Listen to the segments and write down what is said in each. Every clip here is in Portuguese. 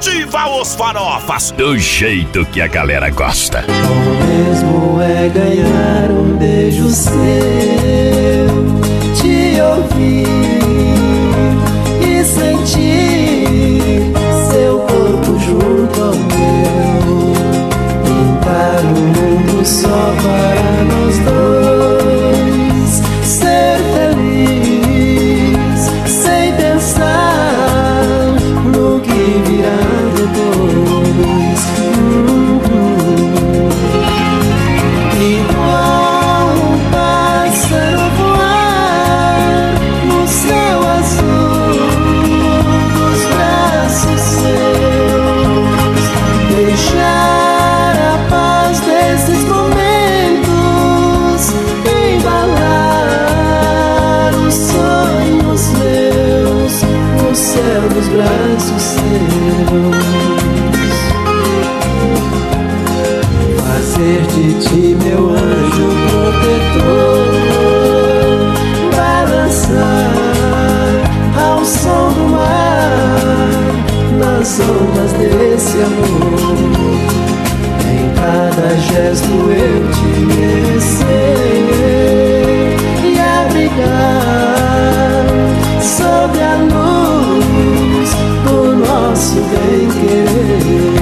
Ativa os farofas, do jeito que a galera gosta. Bom mesmo é ganhar um beijo seu, te ouvir e sentir seu corpo junto ao meu. Pintar um mundo só para nós dois, ser feliz sem pensar no que virá depois. Igual um pássaro voar no céu azul dos braços seus, deixar a paz desses momentos embalar os sonhos meus no céu dos braços seus. Fazer de ti meu anjo protetor, balançar ao som do mar, nas ondas desse amor. Em cada gesto eu te merecer e abrigar sob a luz do nosso bem-querer.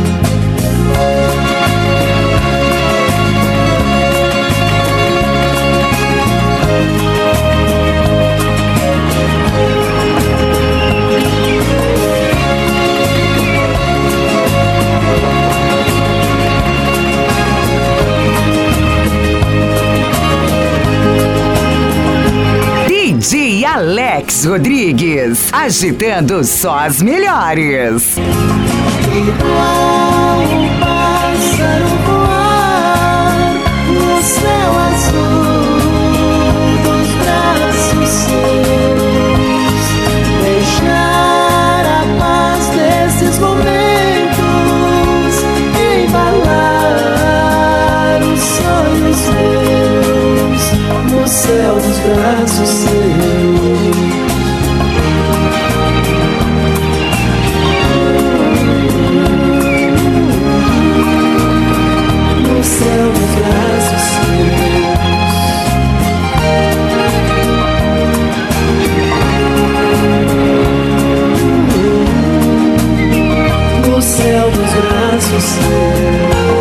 DJ Alex Rodrigues, agitando só as melhores. Igual um pássaro voar no céu azul dos braços seus, deixar a paz desses momentos embalar os sonhos meus no céu dos braços seus. No céu dos braços seus. No céu dos braços seus.